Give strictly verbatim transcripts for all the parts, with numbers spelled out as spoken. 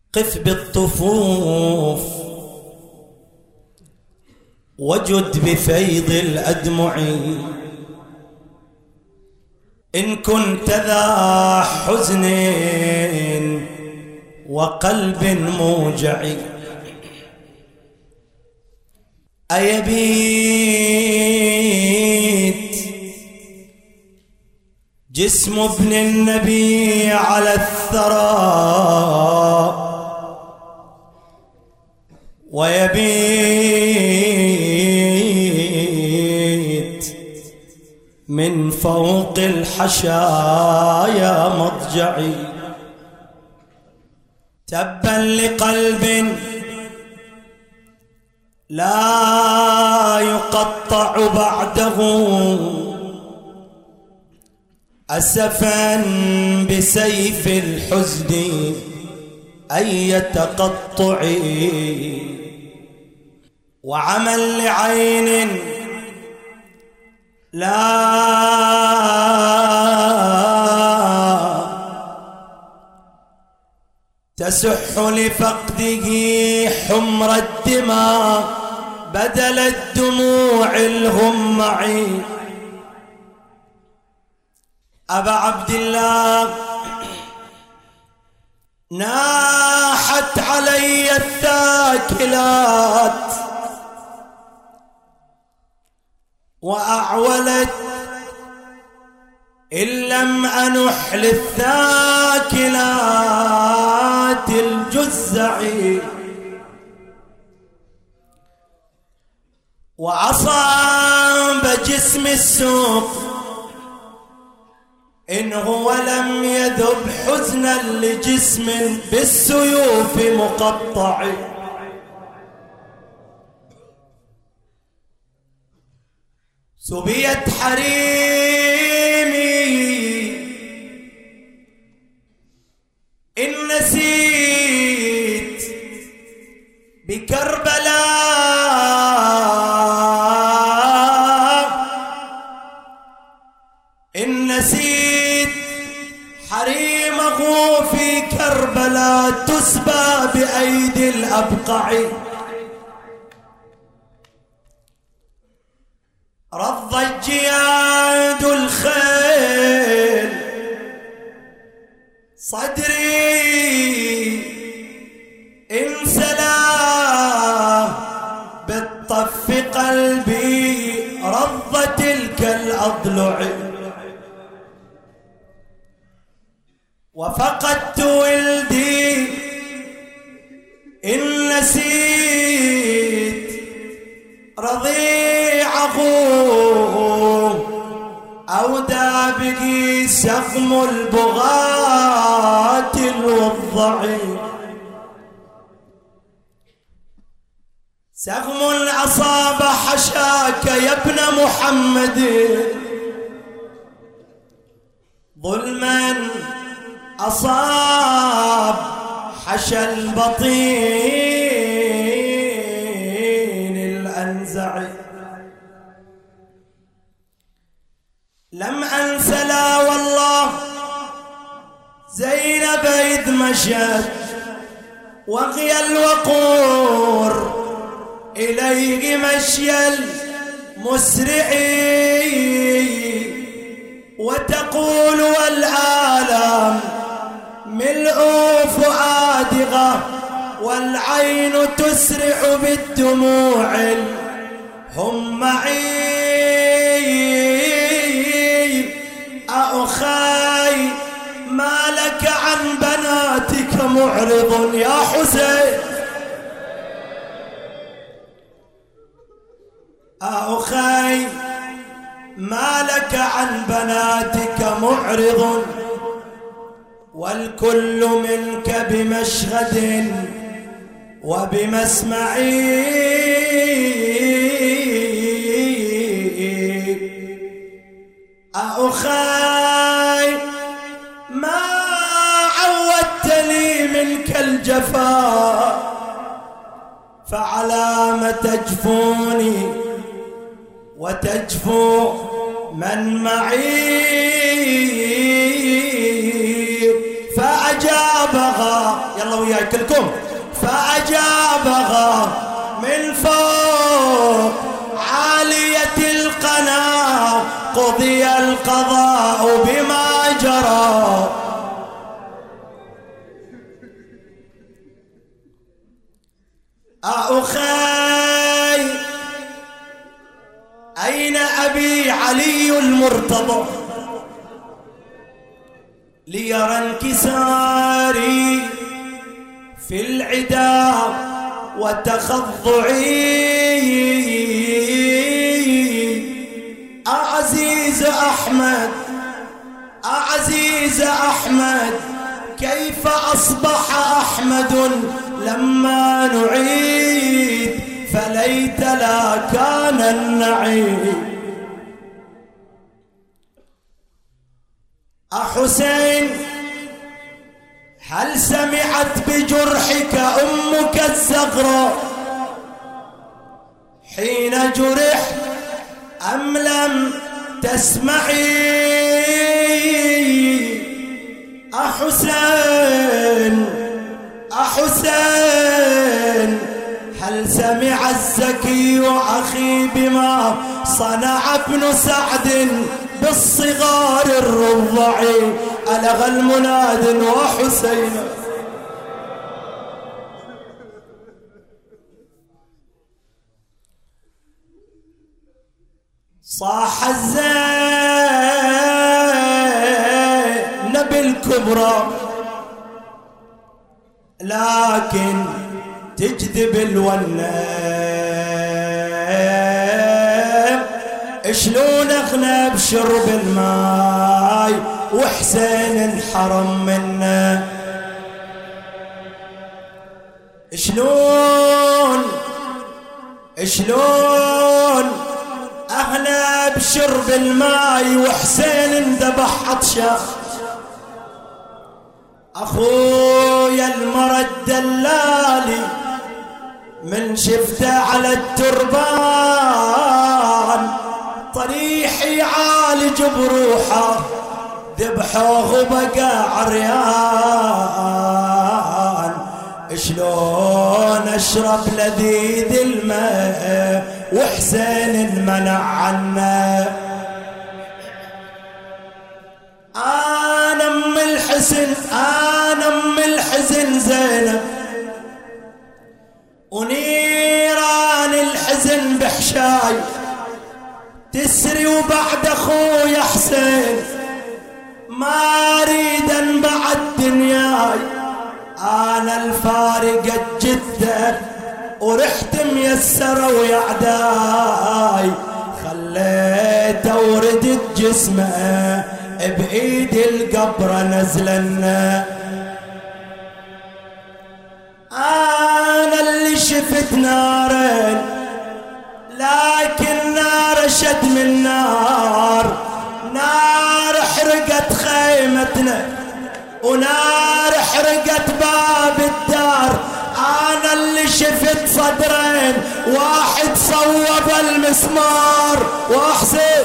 قف بالطفوف وجد بفيض الأدمع، إن كنت ذا حزن وقلب موجع. أيبيت جسم ابن النبي على الثرى، ويبيت من فوق الحشايا مضجعي. تبا لقلب لا يقطع بعده، أسفا بسيف الحزن أي تقطع، وعمل لعين لا تسح لفقده حمر الدماء بدل الدموع الهمع. أبا عبد الله ناحت علي الثاكلات وأعولت إن لم أنح للثاكلات الجزع، وأصاب جسم السوق إن هو لم يذب حزنا لجسم بالسيوف مقطع. سبيت حريمي إن نسيت بكربلاء، إن نسيت حريمه في كربلاء تسبى بأيدي الأبقع. رضت جياد الخيل صدري انسلاه بالطف قلبي رض تلك الأضلع، وفقدت ولدي إن نسيت رضيعه أودى به سقم البغاة الوضع. سقم أصاب حشاك يا ابن محمد ظلما أصاب حشا البطين الأنزع. لم أنس لا والله زينب إذ مشت وغي الوقور إليه مشي المسرعي، وتقول والآلام ملء فؤادها والعين تسرع بالدموع الهمعي. أخاي ما لك عن بناتك معرض يا حسين، أخاي ما لك عن بناتك معرض، والكل منك بمشهد وبمسمع. أخاي ما عودتني منك الجفاء، فعلام تجفوني وتجفو من معي. فأجابها يلا وياي كلكم. فأجابها من فوق عالية القنا قضي القضاء بما جرى. أخي أين أبي علي المرتضى ليرى انكساري في العدا وتخضعي؟ أعزيز أحمد أعزيز أحمد كيف أصبح أحمد لما نعيد فليت لا كان النعيد. أحسين هل سمعت بجرحك أمك الزغراء حين جرح أم لم تسمعي؟ أحسين أحسين هل سمع الزكي أخي بما صنع ابن سعد بالصغار الرضع؟ ألغى المناد وحسين صاح الزينب الكبرى لكن تجذب الونة. شلون اغنى بشرب الماي وحسين انحرم منه؟ شلون شلون اغنى بشرب الماي وحسين اندبح عطشان؟ اخويا المرد دلالي من شفته على التربان طريح يعالج بروحه ذبحوه وبقى عريان. شلون اشرب لذيذ الماء وحسين منع عنه؟ انا ام الحزن انا ام الحزن زينب ونيران الحزن بحشاي تسري وبعد اخويا حسين ما اريد انبعد دنياي. انا الفارقة جدة ورحت ميسرة ويعداي خليت وردت جسمه بايد القبر نزلنا. انا اللي شفت نارين لكن نار اشد من نار، نار حرقت خيمتنا ونار حرقت باب الدار. انا اللي شفت صدرين واحد صوب المسمار واحسب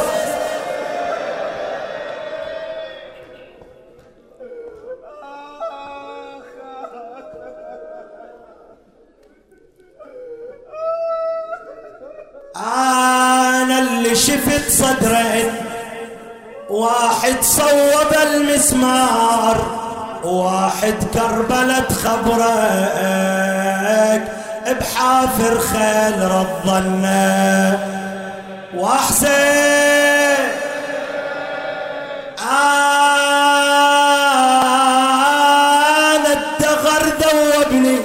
انا اللي شفت صدرين واحد صوب المسمار واحد كربلة خبرك بحافر خيل رضنا. واحسن انا الدغر ذوبني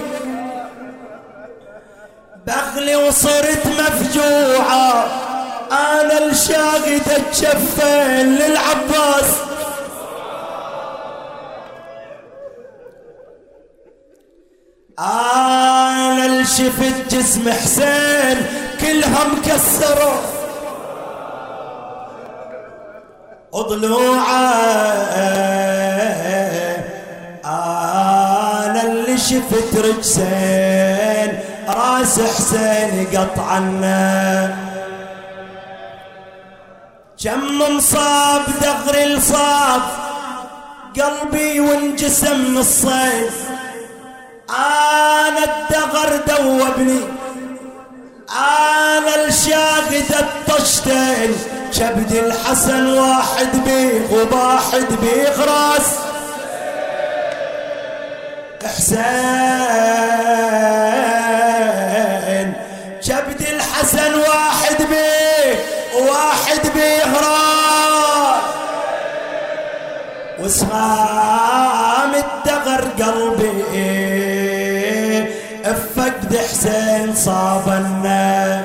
بغلي وصرت مفجوعة. انا الشاقد اتشفين للعباس انا اللي شفت جسم حسين كلها مكسرة ضلوعه. انا اللي شفت رجسين راس حسين قطعنا. كم مصاب دغري الصاب قلبي وانجسم نصين ثوبني أنا الشاهد الطشتين كبد الحسن واحد بيغ وواحد بيغ راس حسين كبد الحسن واحد بيغ وواحد بيغ راس وسهام الدغر قلبي فقد حسين صابنا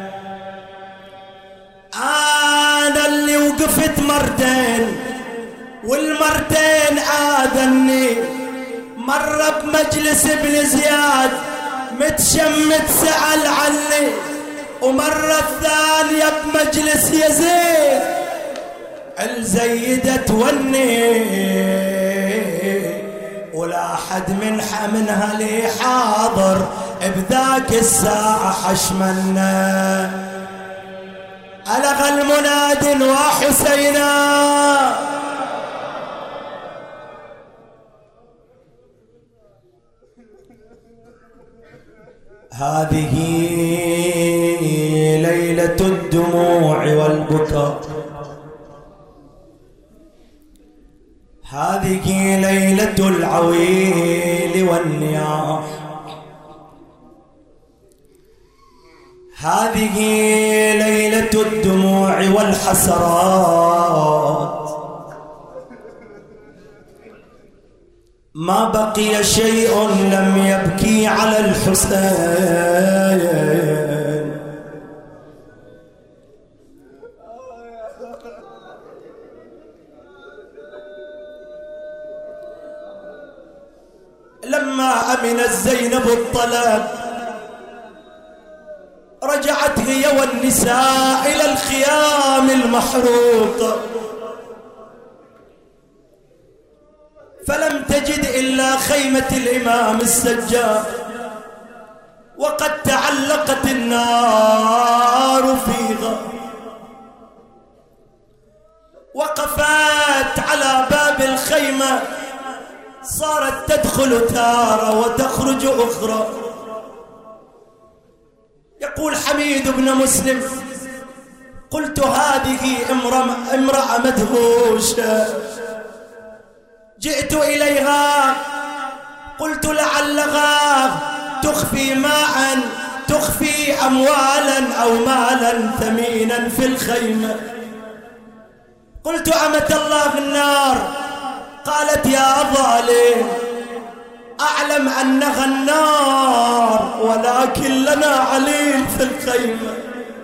انا اللي وقفت مرتين والمرتين آذني مرة بمجلس ابن زياد متشمت سأل عني ومرة الثانية بمجلس يزيد الزيدة توني ولا حد من منها لي حاضر بذاك الساعة حشمنا ألغى المناد وحسينا هذه ليلة الدموع والبكاء هذه ليلة العويل والنياح هذه ليلة الدموع والحسرات ما بقي شيء لم يبكي على الحسين لما أمنت زينب الطلب رجعت هي والنساء إلى الخيام المحروقة فلم تجد إلا خيمة الإمام السجاد وقد تعلقت النار فيها وقفت على باب الخيمة صارت تدخل تارة وتخرج أخرى يقول حميد بن مسلم قلت هذه امرأة مدهوشة جئت إليها قلت لعلها تخفي ماء تخفي أموالا أو مالا ثمينا في الخيمة قلت أمة الله النار قالت يا ظالم أعلم أنها النار ولكن لنا عليل في الخيمة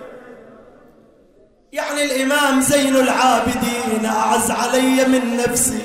يعني الإمام زين العابدين أعز علي من نفسي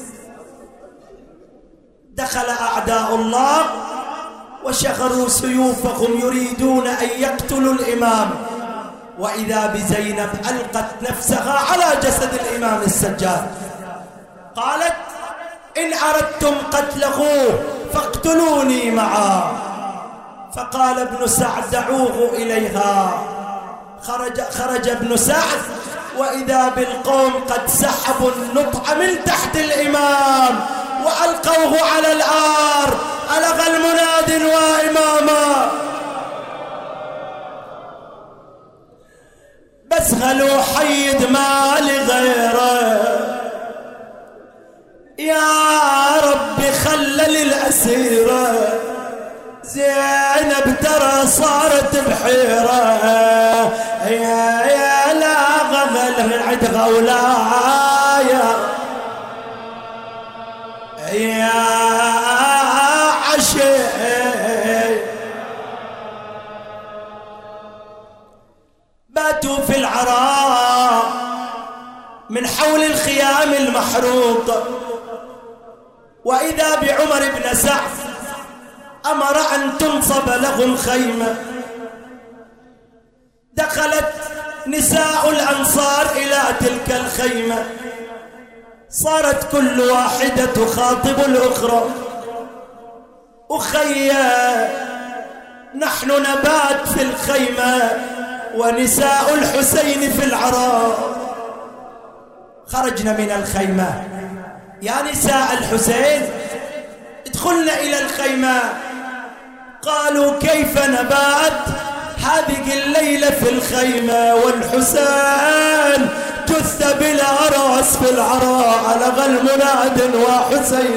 دخل أعداء الله وشغلوا سيوفهم يريدون أن يقتلوا الإمام وإذا بزينب ألقت نفسها على جسد الإمام السجاد قالت إن أردتم قتله فاقتلوني معه فقال ابن سعد دعوه إليها خرج, خرج ابن سعد وإذا بالقوم قد سحبوا النطع من تحت الإمام وألقوه على الآر ألغى المناد وإماما بس غلو حيد ما لغيره يا رب خلل الأسيرة زينب ترى صارت بحيرة يا يا لا غمل من عد غولايا يا عشي باتوا في العراء من حول الخيام المحروقة وإذا بعمر بن سعد أمر أن تنصب لهم خيمة دخلت نساء الأنصار إلى تلك الخيمة صارت كل واحدة تخاطب الأخرى أخيا نحن نبات في الخيمة ونساء الحسين في العراء خرجنا من الخيمة يا نساء الحسين ادخلنا إلى الخيمة قالوا كيف نبات هذه الليلة في الخيمة والحسين جث بلا رأس في العراء على غل مناد وحسين.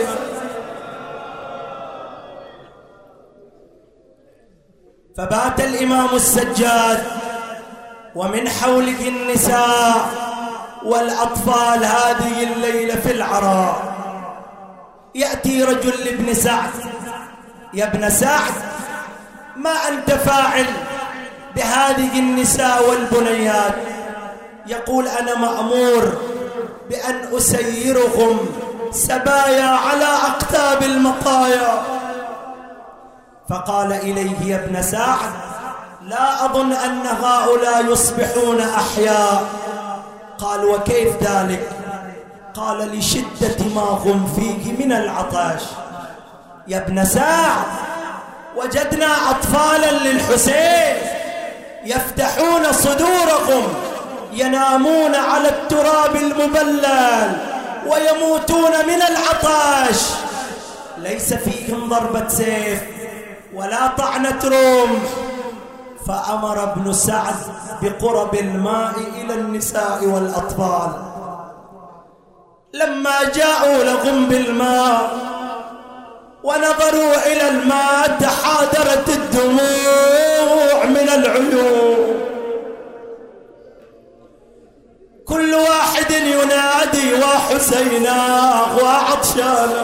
فبات الإمام السجاد ومن حوله النساء والأطفال هذه الليلة في العراء. يأتي رجل لابن سعد: يا ابن سعد، ما أنت فاعل بهذه النساء والبنيات؟ يقول: أنا مأمور بأن أسيرهم سبايا على أقتاب المطايا. فقال إليه: يا ابن سعد، لا أظن أن هؤلاء يصبحون أحياء. قال: وكيف ذلك؟ قال: لشدة ما هم فيه من العطش. يا ابن سعد، وجدنا أطفالا للحسين يفتحون صدورهم ينامون على التراب المبلل ويموتون من العطش، ليس فيهم ضربة سيف ولا طعنة رمح. فأمر ابن سعد بقرب الماء إلى النساء والأطفال. لما جاءوا لهم بالماء ونظروا إلى الماء تحادرت الدموع من العيون، كل واحد ينادي: وحسينا وعطشانا.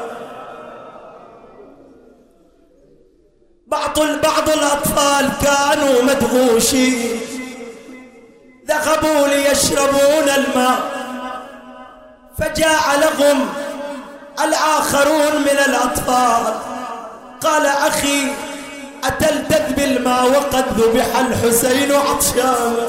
بعض بعض الأطفال كانوا مدهوشين، ذهبوا ليشربون الماء، فجاء لهم الآخرون من الأطفال قال: أخي، أتلتذ بالماء وقد ذبح الحسين عطشانا؟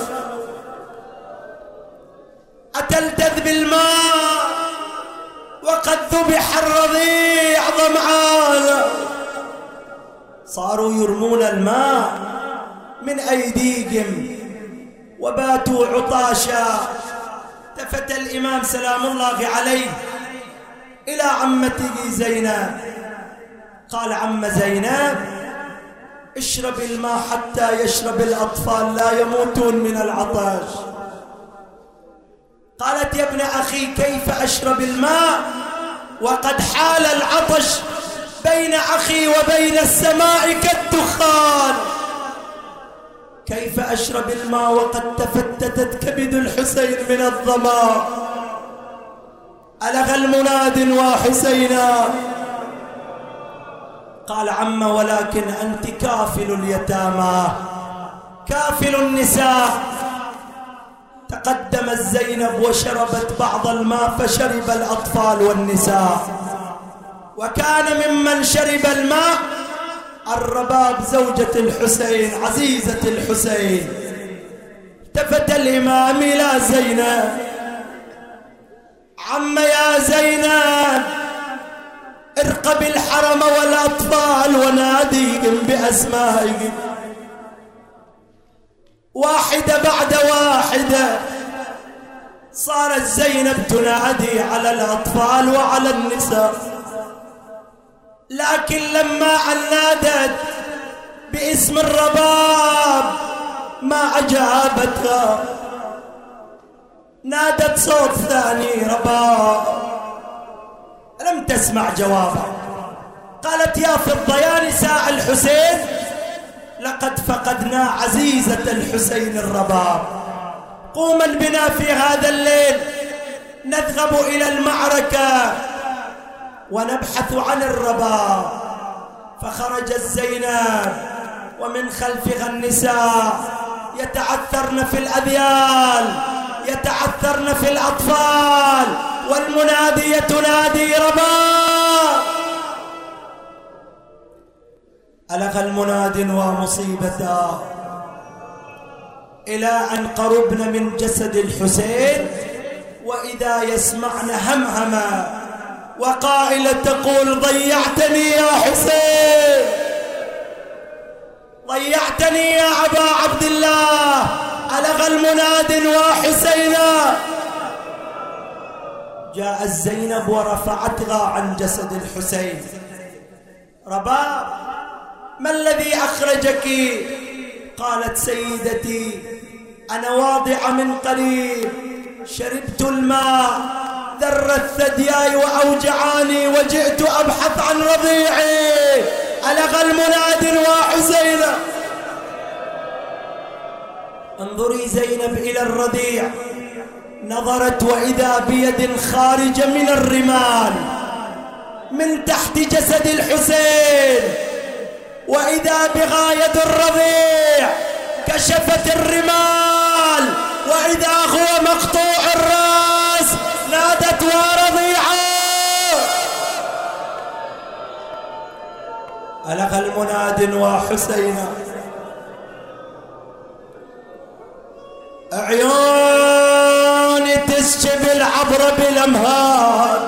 أتلتذ بالماء وقد ذبح الرضيع ظمعانا؟ صاروا يرمون الماء من أيديهم وباتوا عطاشا. التفت الإمام سلام الله عليه إلى عمته زينب قال: عم زينب، اشرب الماء حتى يشرب الأطفال لا يموتون من العطش. قالت: يا ابن أخي، كيف أشرب الماء وقد حال العطش بين أخي وبين السماء كالدخان؟ كيف أشرب الماء وقد تفتتت كبد الحسين من الظما؟ ألغى المناد وحسينا. قال: عم، ولكن أنت كافل اليتامى كافل النساء. تقدمت زينب وشربت بعض الماء فشرب الأطفال والنساء. وكان ممن شرب الماء الرباب زوجة الحسين عزيزة الحسين. التفت الإمام إلى زينب: عم يا زينب، ارقب الحرم والأطفال وناديهم بأسمائهم واحدة بعد واحدة. صارت زينب تنادي على الأطفال وعلى النساء، لكن لما نادت باسم الرباب ما أجابتها. نادت صوت ثاني: رباب، لم تسمع جوابها. قالت: يا فضة يا نساء الحسين، لقد فقدنا عزيزة الحسين الرباب. قوما بنا في هذا الليل نذهب إلى المعركة ونبحث عن الرباب. فخرجت زينب ومن خلفها النساء يتعثرن في الأذيال، يتعثرن في الأطفال، والمنادية تنادي: رباب. ألغى المناد ومصيبته إلى أن قربن من جسد الحسين، وإذا يسمعن همهمة وقائلة تقول: ضيعتني يا حسين، ضيعتني يا أبا عبد الله. ألغى المناد وحسينا. جاءت زينب ورفعتها عن جسد الحسين. رباب، ما الذي أخرجك؟ قالت سيدتي أنا واضعة من قريب، شربت الماء ذر الثدياي وأوجعاني وجئت أبحث عن رضيعي، ألغى المناد وحسينا. انظري زينب إلى الرضيع، نظرت وإذا بيد خارجة من الرمال من تحت جسد الحسين، وإذا بغاية الرضيع كشفت الرمال وإذا هو مقطوع الرأس، نادت ورضيعا. ألغى المناد وحسينا. عيوني تسكب العبر بالأمهار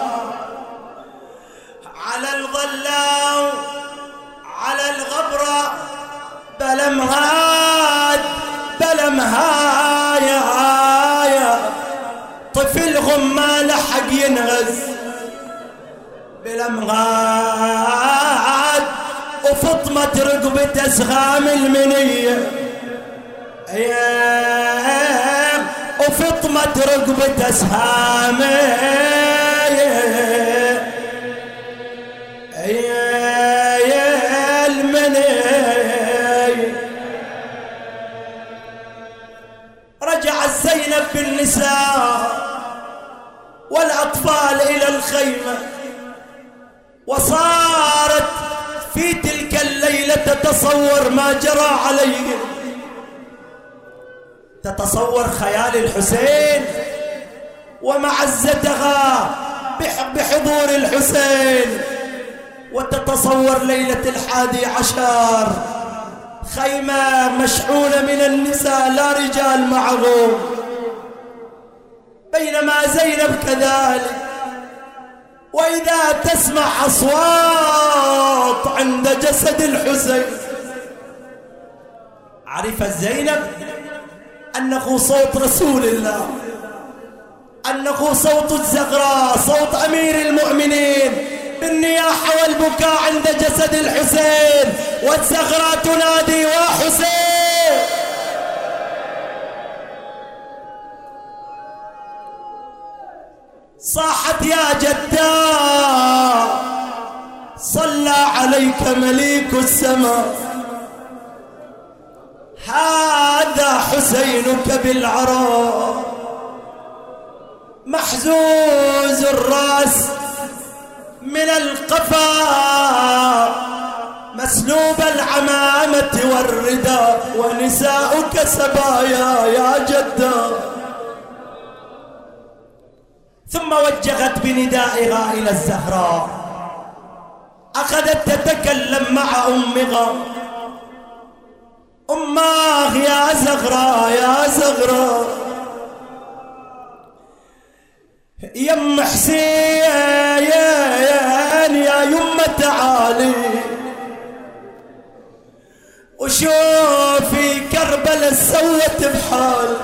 على الظلام على الغبرة، بلمهاد بلمهايا طفل غمة لحق ينغز بلمهاد، وفطمة رقبة أسغام المنية، ايام وفطمة رقبة أسهام يا المني. رجعت زينب بالنساء والأطفال إلى الخيمة، وصارت في تلك الليلة تتصور ما جرى عليهم، تتصور خيال الحسين ومعزتها بحضور الحسين، وتتصور ليلة الحادي عشر خيمة مشحونة من النساء لا رجال معهم، بينما زينب كذلك. وإذا تسمع أصوات عند جسد الحسين، عرفت زينب أنه صوت رسول الله، أنه صوت الزغراء، صوت أمير المؤمنين بالنياحة والبكاء عند جسد الحسين، والزغراء تنادي وحسين. صاحت يا جدار صلى عليك مليك السماء، هذا حسينك بالعراء محزوز الراس من القفا، مسلوب العمامة والرداء، ونساؤك سبايا يا جدة. ثم وجهت بندائها إلى الزهراء، أخذت تتكلم مع أمها، أماه يا زغراء يا زغراء، يم حسين يا يمه تعالي وشوفي كربلاء سوت بحال،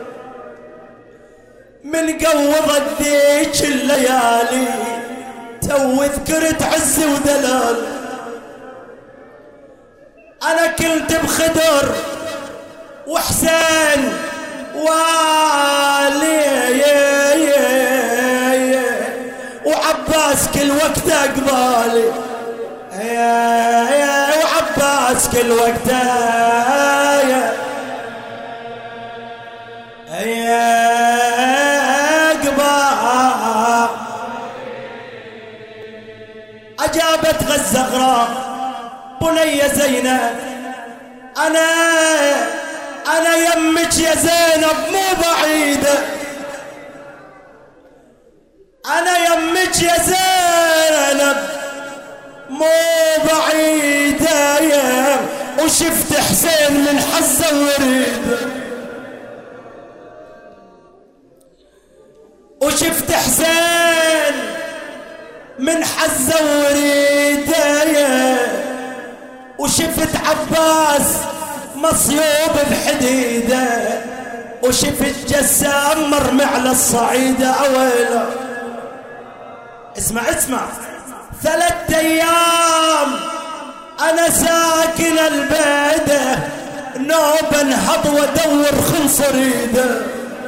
من قوضت ذيك الليالي تو ذكرت عز ودلال. أنا كنت بخدر وحسين والي وعباس كل وقت أقبالي، وعباس كل وقت أقبال. أجابت الزغراء بني زينب، أنا أنا يمك يا زينب مو بعيدة، أنا يمك يا زينب مو بعيدة، وشفت حسين من حزة وريدة، وشفت حسين من حزة وريدة، وشفت عباس مصيوب بحديده، وشفت جسام مرمي على الصعيدة. أويله اسمع اسمع، ثلاث أيام أنا أنا ساكن البيدة نوب انهض ودور خنصر ايده.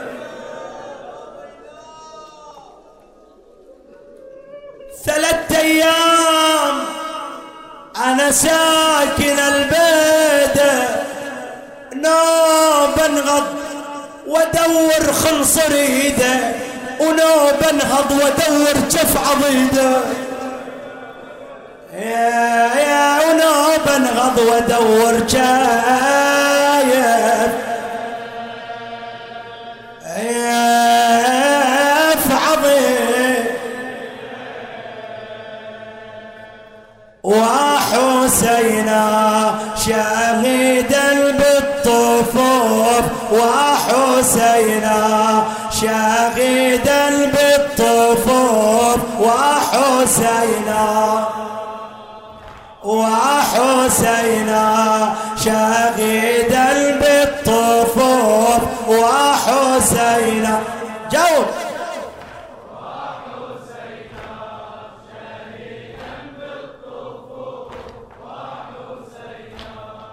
ثلاث ايام انا ساكن البيدة نوب انغض ودور خنصر ايده ونوب انهض ودور جف عضيده. يا يا ونوب انغض ودور جايف ياف عضيد وحسينا شهيدا بالطفوف وحسينا شهيدا بالطفوف وحسينا وحسينا شهيدا بالطفوف وحسينا جاوب وحسينا شهيدا بالطفوف وحسينا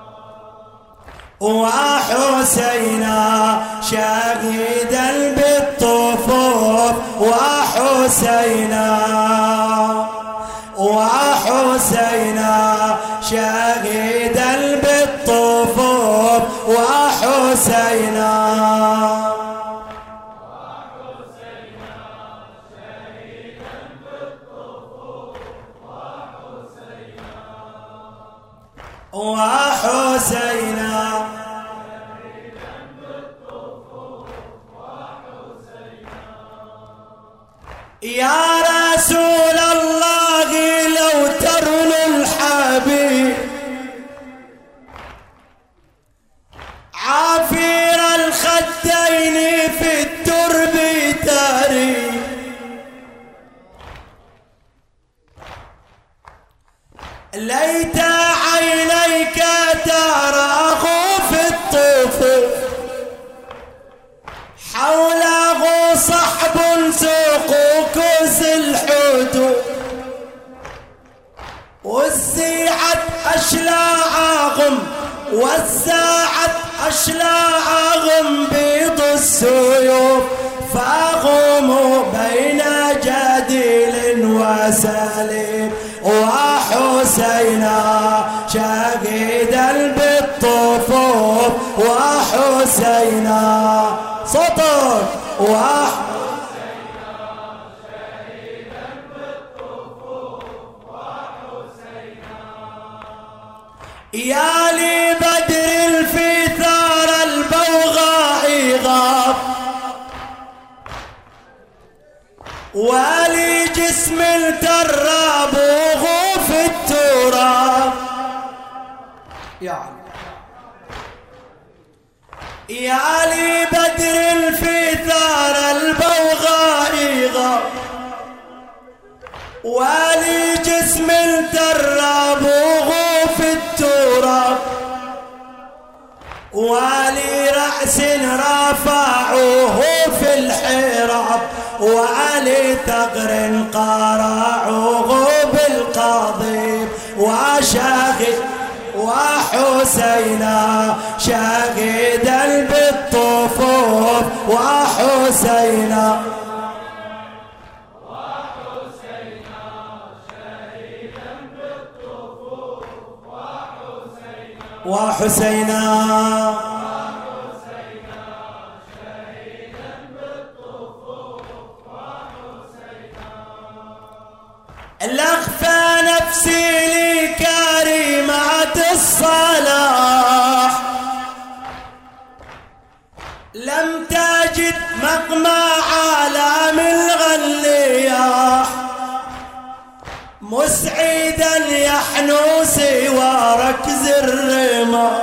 وحسينا شهيدا بالطفوف وحسينا وحسينا شهيدا بالطفوف وحسينا وحسينا شهيدا بالطفوف وحسينا وحسينا شهيدا بالطفوف وحسينا. يا رسول الله لو ترن الحبيب عافير الخدين في الترب تاري ليت عينيك تراه في الطفوف حوله صحب سوق كوز الحدود وزيعت أشلاعهم وزعت أشلاعهم بيض السيوف فاغموا بين جديل وسليم وحسينا شهيدا بالطفوف وحسينا صوتك وحسينا يا لي بدر في ثار البوغاء غاب ولي جسم التراب وغوف التراب يعني يا لي بدر في ثار البوغاء غاب ولي جسم التراب وغوف التراب ولي رأس رفعوه في الحراب وعلي ثغر قرعوه بالقضيب وشاهد وحسينا شهيدا بالطفوف وحسينا وحسينا وحسينا شهيدا بالطفوف وحسينا. لأخفى نفسي لكريمات الصلاح لم تجد مقمع عالم الغلياح مسعدا يحنو سوى ركز الرماح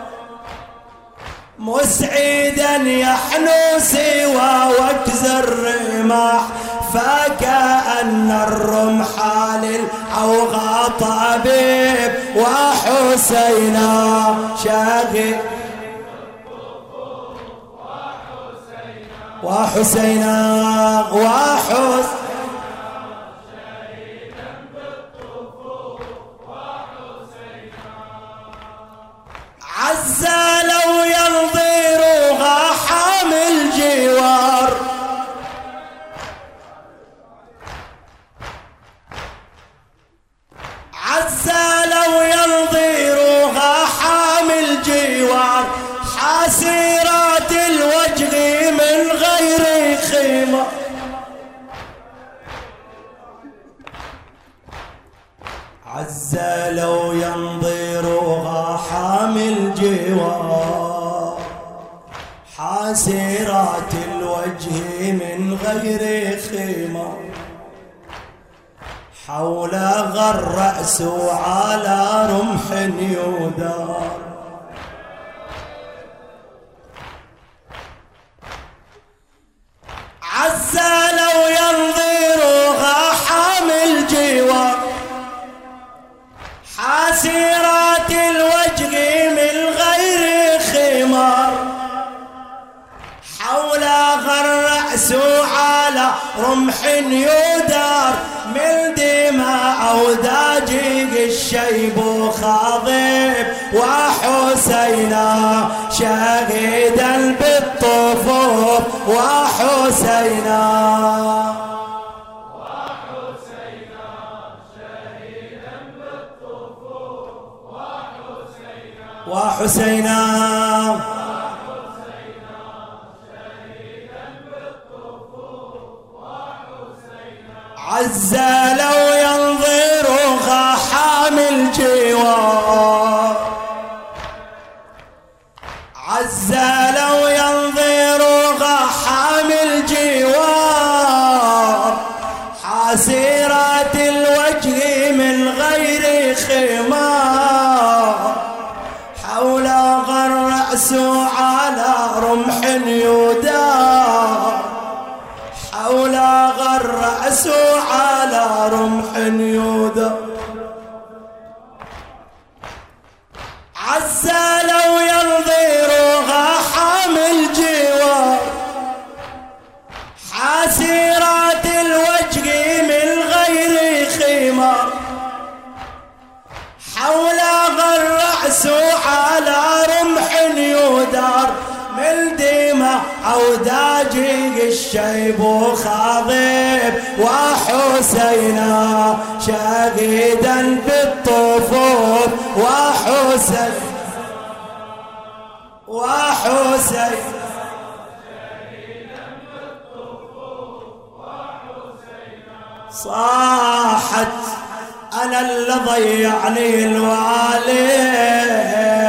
مسعدا يحنو سوى وكز الرماح فكأن الرمح للعوغى طبيب وحسينا شاغي وحسينا وحسينا عزالوا ينظروها حامل جوار عزالوا ينظروها حامل جوار حاسرات الوجه من غير خيمة عزالوا ينظروها حامل جوار حاسرات الوجه من غير خيمة حولها الرأس على رمح يدار عزالوا ينظروها حامل جوار حاسرات الوجه من غير خمار حولها الرأس على رمح يدار من دماء أوداجه الشيب خاضب وحسينا شهيدا بالطفوف وحسينا وحسينا شهيدا بالطفوف وحسينا وحسينا عزالوا ينظروها حامل جوار عزالوا ينظروها حامل جوار حاسرات الوجه من غير خمار حولها الرأس على رمح يدار حولها الرأس على رمح يدار عزالوا ينظروها حامل جوار حاسرات الوجه من غير خمار حولها الرأس على رمح يدار من دماء أوداجه الشيب خاضب وحسينا شهيدا بالطفوف وحسين وحسين صاحت أنا اللي ضيعني الوالي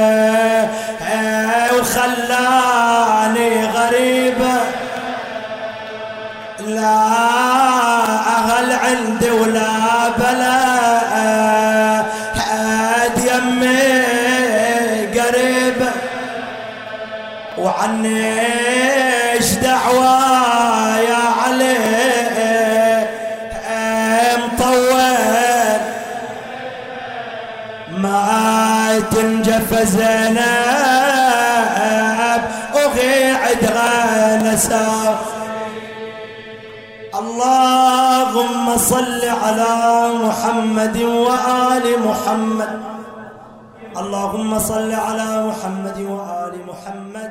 وخلاني غريبة لا أهل عندي ولا بلد يمي قريبة وعنيش دعوة يا علي مطول ما تنجف زينب وقعد غنسا اللهم صل على محمد وآل محمد اللهم صل على محمد وآل محمد